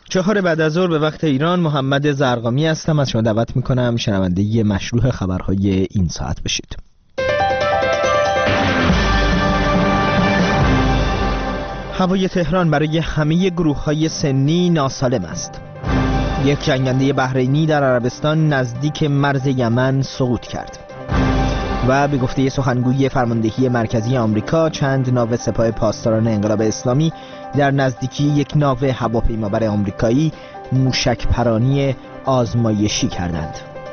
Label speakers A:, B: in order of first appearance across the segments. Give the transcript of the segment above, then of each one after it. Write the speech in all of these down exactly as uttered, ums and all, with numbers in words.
A: چهار بعد از ظهر به وقت ایران، محمد زرقامی هستم. از شما دعوت میکنم شنونده مشروع خبرهای این ساعت بشید. هوای تهران برای همه گروه‌های سنی ناسالم است. یک جنگنده بحرینی در عربستان نزدیک مرز یمن سقوط کرد. و به گفته سخنگوی فرماندهی مرکزی آمریکا، چند ناو سپاه پاسداران انقلاب اسلامی در نزدیکی یک ناو هواپیمابر آمریکایی موشک پرانی آزمایشی کردند.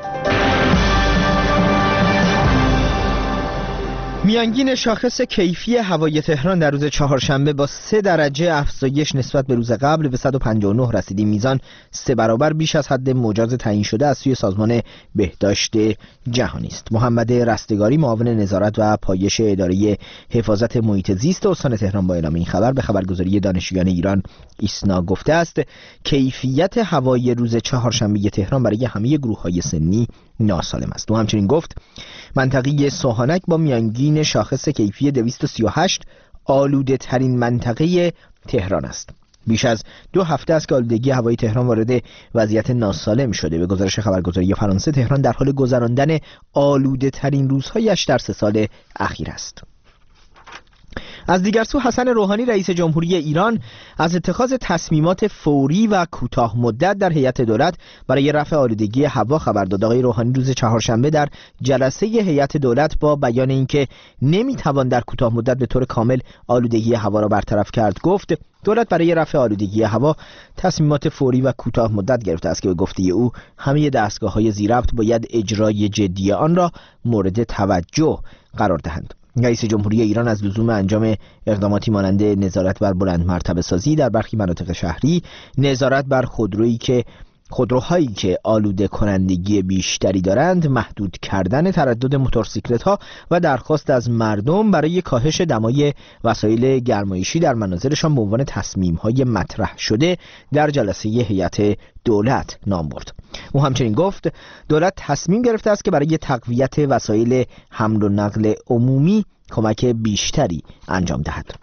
A: میانگین شاخص کیفی هوای تهران در روز چهارشنبه با سه درجه افزایش نسبت به روز قبل به صد و پنجاه و نه رسید. میزان سه برابر بیش از حد مجاز تعیین شده از سوی سازمان بهداشت جهانی است. محمد رستگاری، معاون نظارت و پایش اداره حفاظت محیط زیست استان تهران، با اعلام این خبر به خبرگزاری دانشجویان ایران ایسنا گفته است کیفیت هوای روز چهارشنبه تهران برای همه گروه‌های سنی ناسالم است. و همچنین گفت منطقه سوهانک با میانگین شاخص کیفی دویست و سی و هشت آلوده ترین منطقه تهران است. بیش از دو هفته است که آلودگی هوای تهران وارد وضعیت ناسالم شده. به گزارش خبرگزاری فرانسه، تهران در حال گذراندن آلوده ترین روزهایش در سه سال اخیر است. از دیگر سو، حسن روحانی رئیس جمهوری ایران از اتخاذ تصمیمات فوری و کوتاه مدت در هیئت دولت برای رفع آلودگی هوا خبر داد. آقای روحانی روز چهارشنبه در جلسه هیئت دولت با بیان اینکه نمیتوان در کوتاه مدت به طور کامل آلودگی هوا را برطرف کرد، گفت دولت برای رفع آلودگی هوا تصمیمات فوری و کوتاه مدت گرفته است که به گفته او همه دستگاه‌های زیرربط باید اجرای جدی آن را مورد توجه قرار دهند. رئیس جمهوری ایران از لزوم انجام اقداماتی مانند نظارت بر بلند مرتبه سازی در برخی مناطق شهری، نظارت بر خودرویی که خودروهایی که آلوده کنندگی بیشتری دارند، محدود کردن تردد موتورسیکلت‌ها و درخواست از مردم برای کاهش دمای وسایل گرمایشی در منازلشان به عنوان تصمیم‌های مطرح شده در جلسه هیئت دولت نام برد. او همچنین گفت دولت تصمیم گرفته است که برای تقویت وسایل حمل و نقل عمومی کمک بیشتری انجام دهد.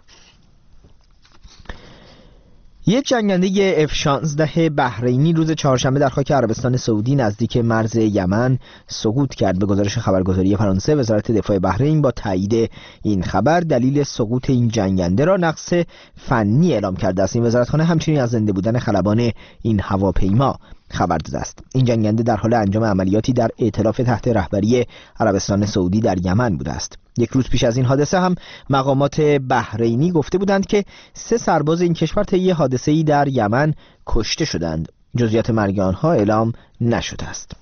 A: یک جنگنده اف شانزده بحرینی روز چهارشنبه در خاک عربستان سعودی نزدیک مرز یمن سقوط کرد. به گزارش خبرگزاری فرانسه، وزارت دفاع بحرین با تایید این خبر دلیل سقوط این جنگنده را نقص فنی اعلام کرده است. این وزارتخانه همچنین از زنده بودن خلبان این هواپیما خبر داده است. این جنگنده در حال انجام عملیاتی در ائتلاف تحت رهبری عربستان سعودی در یمن بوده است. یک روز پیش از این حادثه هم مقامات بحرینی گفته بودند که سه سرباز این کشور طی حادثه‌ای در یمن کشته شدند. جزئیات مرگ آنها اعلام نشده است.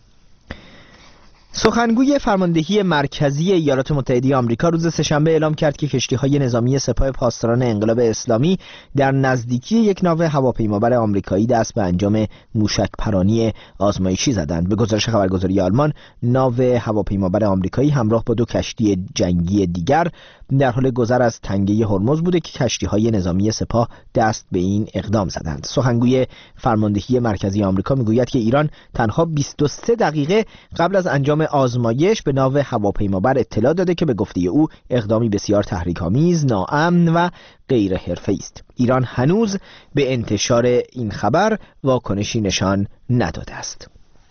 A: سخنگوی فرماندهی مرکزی ایالات متحده آمریکا روز سه‌شنبه اعلام کرد که کشتی‌های نظامی سپاه پاسداران انقلاب اسلامی در نزدیکی یک ناو هواپیمابر آمریکایی دست به انجام موشک پرانی آزمایشی زدند. به گزارش خبرگزاری آلمان، ناو هواپیمابر آمریکایی همراه با دو کشتی جنگی دیگر در حال گذر از تنگه هرمز بوده که کشتی‌های نظامی سپاه دست به این اقدام زدند. سخنگوی فرماندهی مرکزی آمریکا میگوید که ایران تنها بیست و سه دقیقه قبل از انجام آزمایش به ناو هواپیمابر اطلاع داده که به گفته او اقدامی بسیار تحریک‌آمیز، ناامن و غیر حرفه‌ای است. ایران هنوز به انتشار این خبر واکنشی نشان نداده است.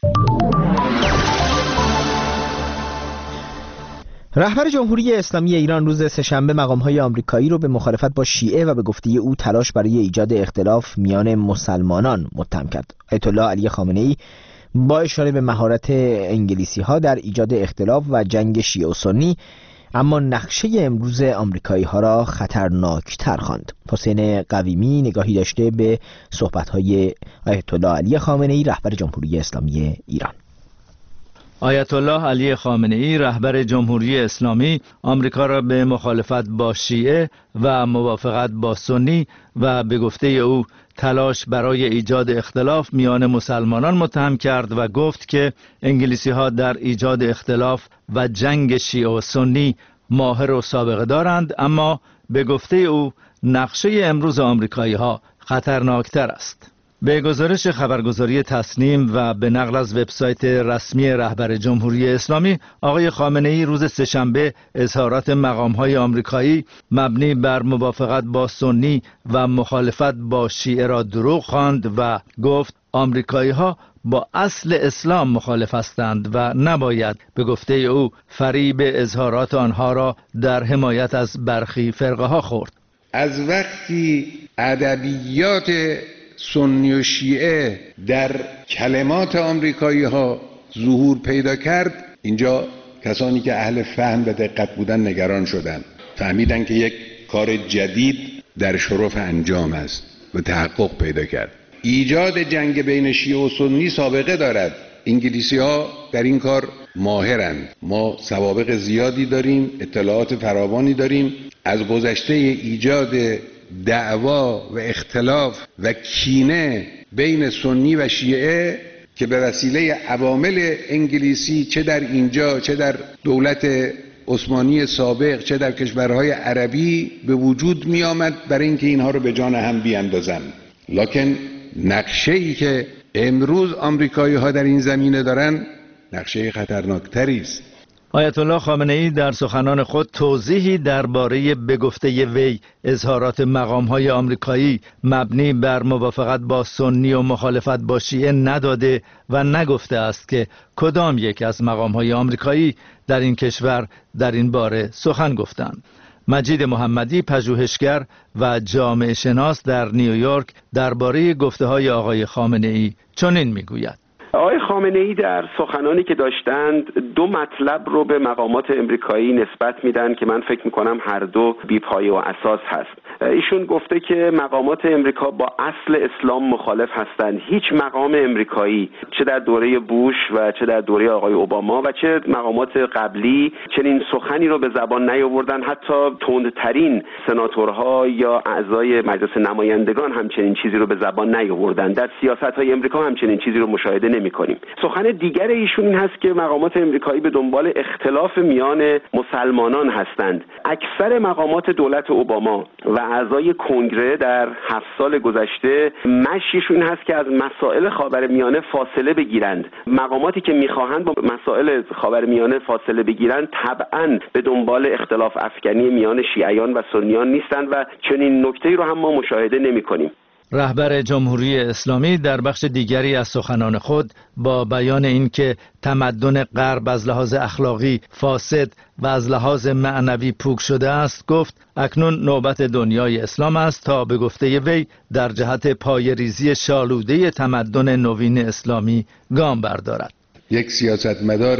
A: رهبر جمهوری اسلامی ایران روز سه‌شنبه مقام‌های آمریکایی رو به مخالفت با شیعه و به گفته او تلاش برای ایجاد اختلاف میان مسلمانان متهم کرد. آیت الله علی خامنه‌ای با اشاره به مهارت انگلیسی‌ها در ایجاد اختلاف و جنگ شیعه و سنی، اما نقشه امروز آمریکایی‌ها را خطرناک‌تر خواند. حسین قویمی نگاهی داشته به صحبت‌های آیت الله علی خامنه‌ای، رهبر جمهوری اسلامی ایران.
B: آیت الله علی خامنه‌ای رهبر جمهوری اسلامی آمریکا را به مخالفت با شیعه و موافقت با سنی و به گفته او تلاش برای ایجاد اختلاف میان مسلمانان متهم کرد و گفت که انگلیسی ها در ایجاد اختلاف و جنگ شیعه و سنی ماهر و سابقه دارند، اما به گفته او نقشه امروز آمریکایی ها خطرناکتر است. به گزارش خبرگزاری تسنیم و به نقل از وبسایت رسمی رهبر جمهوری اسلامی، آقای خامنه‌ای روز سه‌شنبه اظهارات مقام‌های آمریکایی مبنی بر موافقت با سنی و مخالفت با شیعه را دروغ خواند و گفت آمریکایی‌ها با اصل اسلام مخالف هستند و نباید به گفته او فریب اظهارات آنها را در حمایت از برخی فرقه‌ها خورد.
C: از وقتی ادبیات سنی و شیعه در کلمات آمریکایی ها ظهور پیدا کرد، اینجا کسانی که اهل فهم و دقت بودن نگران شدند، فهمیدن که یک کار جدید در شرف انجام است و تحقق پیدا کرد. ایجاد جنگ بین شیعه و سنی سابقه دارد. انگلیسی ها در این کار ماهرند. ما سوابق زیادی داریم، اطلاعات فراوانی داریم از گذشته ایجاد دعوا و اختلاف و کینه بین سنی و شیعه که به وسیله عوامل انگلیسی چه در اینجا چه در دولت عثمانی سابق چه در کشورهای عربی به وجود می آمد برای اینکه اینها رو به جان هم بیاندازند. لکن نقشه‌ای که امروز آمریکایی ها در این زمینه دارن نقشه خطرناکتری است.
B: آیت الله خامنه‌ای در سخنان خود توضیحی درباره به گفته وی اظهارات مقام‌های آمریکایی مبنی بر موافقت با سنی و مخالفت با شیعه نداده و نگفته است که کدام یک از مقام‌های آمریکایی در این کشور در این باره سخن گفتند. مجید محمدی، پژوهشگر و جامعه شناس در نیویورک، درباره گفته‌های آقای خامنه‌ای چنین می‌گوید:
D: آقای خامنه‌ای در سخنانی که داشتند دو مطلب رو به مقامات امریکایی نسبت میدن که من فکر میکنم هر دو بی‌پایه و اساس هست. ایشون گفته که مقامات امریکا با اصل اسلام مخالف هستند. هیچ مقام امریکایی چه در دوره بوش و چه در دوره آقای اوباما و چه مقامات قبلی چنین سخنی رو به زبان نیاوردن. حتی تندترین سناتورها یا اعضای مجلس نمایندگان هم چنین چیزی رو به زبان نیاوردن. در سیاست‌های امریکا هم چنین چیزی رو مشاهده نمی‌کنیم. سخن دیگر ایشون این هست که مقامات امریکایی به دنبال اختلاف میان مسلمانان هستند. اکثر مقامات دولت اوباما و اعضای کنگره در هفت سال گذشته مشیشون این هست که از مسائل خاورمیانه فاصله بگیرند. مقاماتی که میخواهند با مسائل خاورمیانه فاصله بگیرند طبعاً به دنبال اختلاف افکنی میان شیعیان و سنیان نیستند و چنین نکته‌ای رو هم ما مشاهده نمی‌کنیم.
B: رهبر جمهوری اسلامی در بخش دیگری از سخنان خود با بیان اینکه تمدن غرب از لحاظ اخلاقی فاسد و از لحاظ معنوی پوک شده است گفت اکنون نوبت دنیای اسلام است تا به گفته وی در جهت پایه‌ریزی شالوده تمدن نوین اسلامی گام بردارد.
C: یک سیاستمدار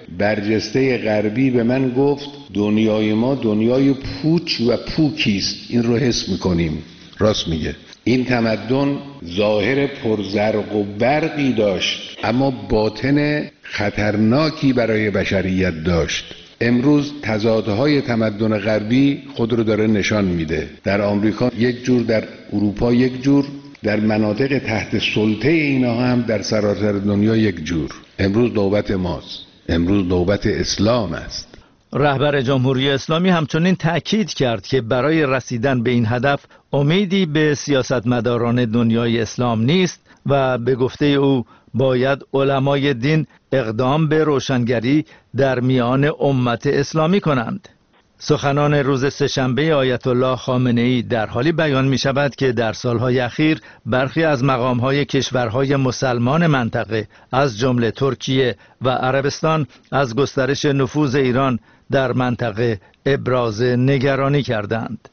C: برجسته غربی به من گفت دنیای ما دنیای پوچ و پوکی است. این رو حس می‌کنیم. راست میگه. این تمدن ظاهر پرزرق و برقی داشت اما باطن خطرناکی برای بشریت داشت. امروز تضادهای تمدن غربی خود رو داره نشان میده. در آمریکا یک جور، در اروپا یک جور، در مناطق تحت سلطه اینا هم در سراسر دنیا یک جور. امروز نوبت ماست. امروز نوبت اسلام است.
B: رهبر جمهوری اسلامی همچنین تأکید کرد که برای رسیدن به این هدف امیدی به سیاستمداران دنیای اسلام نیست و به گفته او باید علمای دین اقدام به روشنگری در میان امت اسلامی کنند. سخنان روز سه‌شنبه آیت الله خامنه‌ای در حالی بیان می شود که در سالهای اخیر برخی از مقامهای کشورهای مسلمان منطقه از جمله ترکیه و عربستان از گسترش نفوذ ایران در منطقه ابراز نگرانی کردند.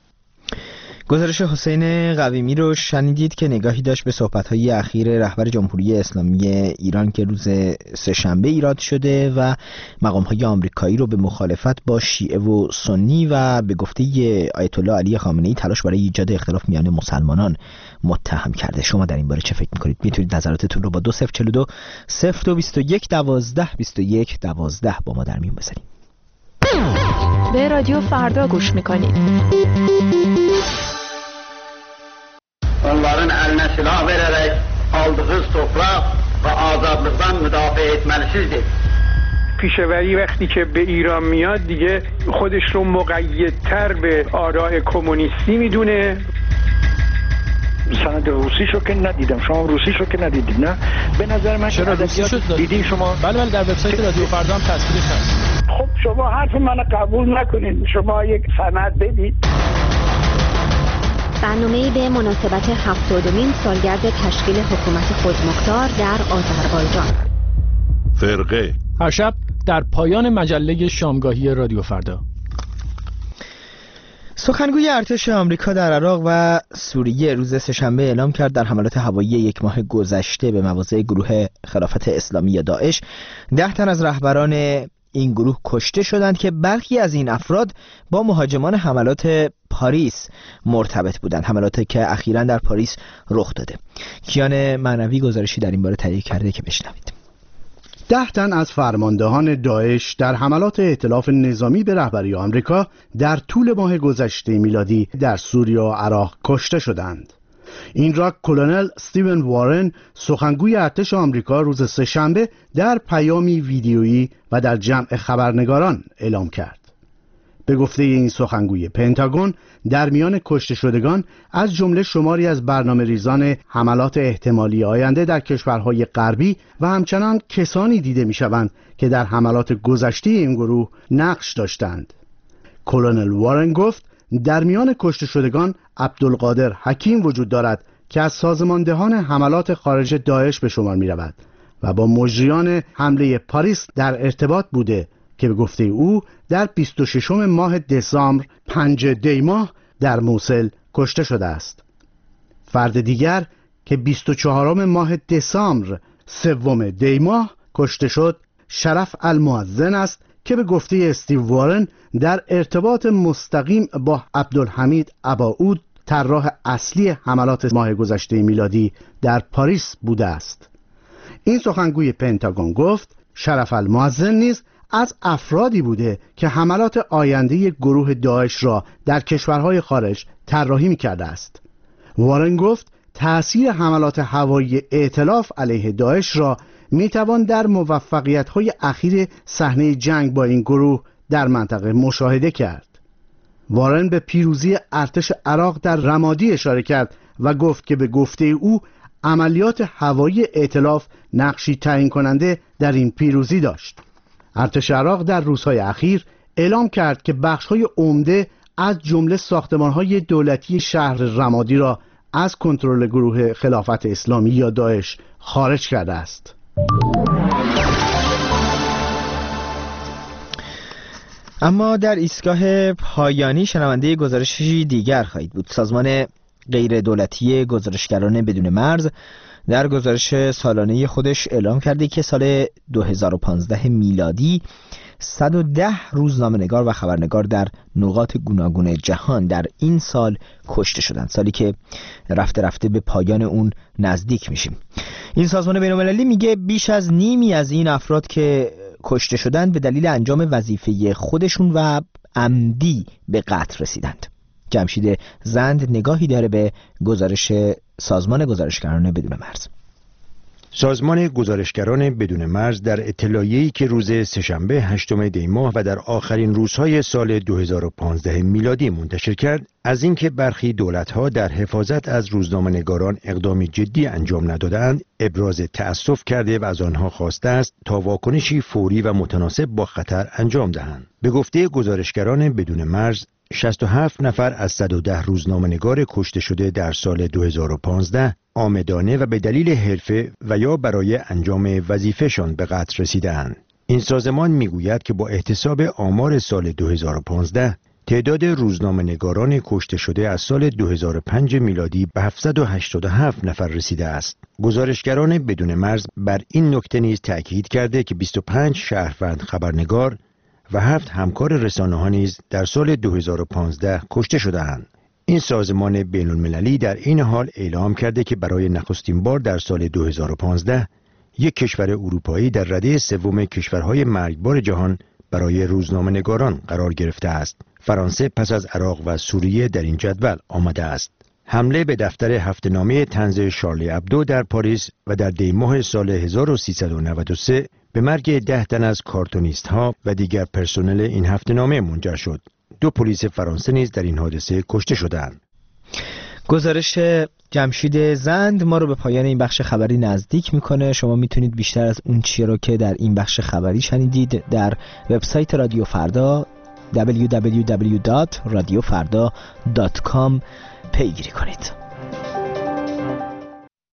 A: گزارش حسین قویمی رو شنیدید که نگاهی داشت به صحبت‌های اخیر رهبر جمهوری اسلامی ایران که روز سه‌شنبه ایراد شده و مقام‌های آمریکایی رو به مخالفت با شیعه و سنی و به گفته آیت الله علی خامنه‌ای تلاش برای ایجاد اختلاف میان مسلمانان متهم کرده. شما در این باره چه فکر می‌کنید؟ میتونید نظراتتون رو با دو صفر چهل و دو صفر دو بیست و یک دوازده بیست و یک دوازده با ما در میون بذارید.
E: به رادیو فردا گوش می‌کنید.
F: Onların eline silah vererek aldığı toprak ve azadlıktan müdafaa etmelisizdir.
G: پیشوری وقتی که به ایران میاد دیگه خودش رو مقیدتر به آراء کمونیستی میدونه. سند روسیشو که ندیدم. شما روسیشو که ندیدید نه؟ به نظر من
H: چرا ادبیات دیدین شما؟ بله بله در وبسایت رادیو فردا هم تصویرش هست.
G: خب شما حرف منو قبول نکنید، شما یک سند بدید.
I: برنامه‌ای به مناسبت هفتادمین سالگرد تشکیل حکومت خودمختار در آذربایجان.
J: فرقه
H: هر شب در پایان مجله شامگاهی رادیو فردا.
A: سخنگوی ارتش آمریکا در عراق و سوریه روز سه‌شنبه اعلام کرد در حملات هوایی یک ماه گذشته به مواضع گروه خلافت اسلامی یا داعش ده تن از رهبران این گروه کشته شدند که برخی از این افراد با مهاجمان حملات پاریس مرتبط بودند، حملاتی که اخیراً در پاریس رخ داده. کیان معنوی گزارشی در این باره تهیه کرده که بشنوید.
K: ده تن از فرماندهان داعش در حملات ائتلاف نظامی به رهبری آمریکا در طول ماه گذشته میلادی در سوریه و عراق کشته شدند. این را کلونل استیون وارن سخنگوی ارتش آمریکا روز سه‌شنبه در پیامی ویدیویی و در جمع خبرنگاران اعلام کرد. به گفته این سخنگوی پنتاگون در میان کشته شدگان از جمله شماری از برنامه ریزان حملات احتمالی آینده در کشورهای غربی و همچنان کسانی دیده می شوند که در حملات گذشته این گروه نقش داشتند. کلونل وارن گفت در میان کشته شدگان عبدالقادر حکیم وجود دارد که از سازماندهان حملات خارج داعش به شمار می رود و با مجریان حمله پاریس در ارتباط بوده که به گفته او در بیست و ششم ماه دسامبر پنج دی ماه در موصل کشته شده است. فرد دیگر که بیست و چهارم ماه دسامبر سوم دی ماه کشته شد شرف المؤذن است که به گفته استیو وارن در ارتباط مستقیم با عبدالحمید اباعود طراح اصلی حملات ماه گذشته میلادی در پاریس بوده است. این سخنگوی پنتاگون گفت شرف المؤذن نیز از افرادی بوده که حملات آینده گروه داعش را در کشورهای خارج طراحی می‌کرده است. وارن گفت تأثیر حملات هوایی ائتلاف علیه داعش را میتوان در موفقیت‌های اخیر صحنه جنگ با این گروه در منطقه مشاهده کرد. وارن به پیروزی ارتش عراق در رمادی اشاره کرد و گفت که به گفته او عملیات هوایی ائتلاف نقشی تعیین کننده در این پیروزی داشت. ارتش عراق در روزهای اخیر اعلام کرد که بخش‌های عمده از جمله ساختمان‌های دولتی شهر رمادی را از کنترل گروه خلافت اسلامی یا داعش خارج کرده است.
A: اما در ایستگاه پایانی شنونده گزارشی دیگر خواهید بود. سازمان غیر دولتی گزارشگران بدون مرز در گزارش سالانه خودش اعلام کرده که سال دو هزار و پانزده میلادی صد و ده روزنامه‌نگار و خبرنگار در نقاط گوناگون جهان در این سال کشته شدند، سالی که رفته رفته به پایان اون نزدیک میشیم. این سازمان بین‌المللی میگه بیش از نیمی از این افراد که کشته شدند به دلیل انجام وظیفه خودشون و عمدی به قتل رسیدند. جمشید زند نگاهی داره به گزارش سازمان گزارشگران بدون مرز.
L: سازمان گزارشگران بدون مرز در اطلاعیه‌ای که روز سه‌شنبه هشتم دی ماه و در آخرین روزهای سال دو هزار و پانزده میلادی منتشر کرد، از اینکه برخی دولت‌ها در حفاظت از روزنامه‌نگاران اقدامی جدی انجام ندادند، ابراز تأسف کرده و از آنها خواسته است تا واکنشی فوری و متناسب با خطر انجام دهند. به گفته گزارشگران بدون مرز، شصت و هفت نفر از صد و ده روزنامه‌نگار کشته شده در سال دو هزار و پانزده عامدانه و به دلیل حرفه و یا برای انجام وظیفه‌شان به قتل رسیدند. این سازمان میگوید که با احتساب آمار سال دو هزار و پانزده تعداد روزنامه‌نگاران کشته شده از سال دو هزار و پنج میلادی به هفتصد و هشتاد و هفت نفر رسیده است. گزارشگران بدون مرز بر این نکته نیز تأکید کرده که بیست و پنج شهروند خبرنگار و هفت همکار رسانه‌ها نیز در سال دو هزار و پانزده کشته شده‌اند. این سازمان بین‌المللی در این حال اعلام کرده که برای نخستین بار در سال دو هزار و پانزده یک کشور اروپایی در رده سوم کشورهای مرگبار جهان برای روزنامه‌نگاران قرار گرفته است. فرانسه پس از عراق و سوریه در این جدول آمده است. حمله به دفتر هفته‌نامه طنز شارلی ابدو در پاریس و در دی ماه سال هزار و سیصد و نود و سه به مرگ ده تن از کارتونیست ها و دیگر پرسنل این هفته‌نامه منجر شد. دو پلیس فرانسه نیز در این حادثه کشته شدند.
A: گزارش جمشید زند ما رو به پایان این بخش خبری نزدیک میکنه. شما میتونید بیشتر از اون چیزی رو که در این بخش خبری شنیدید در وبسایت رادیو فردا دبلیو دبلیو دبلیو دات رادیو فردا دات کام پیگیری کنید.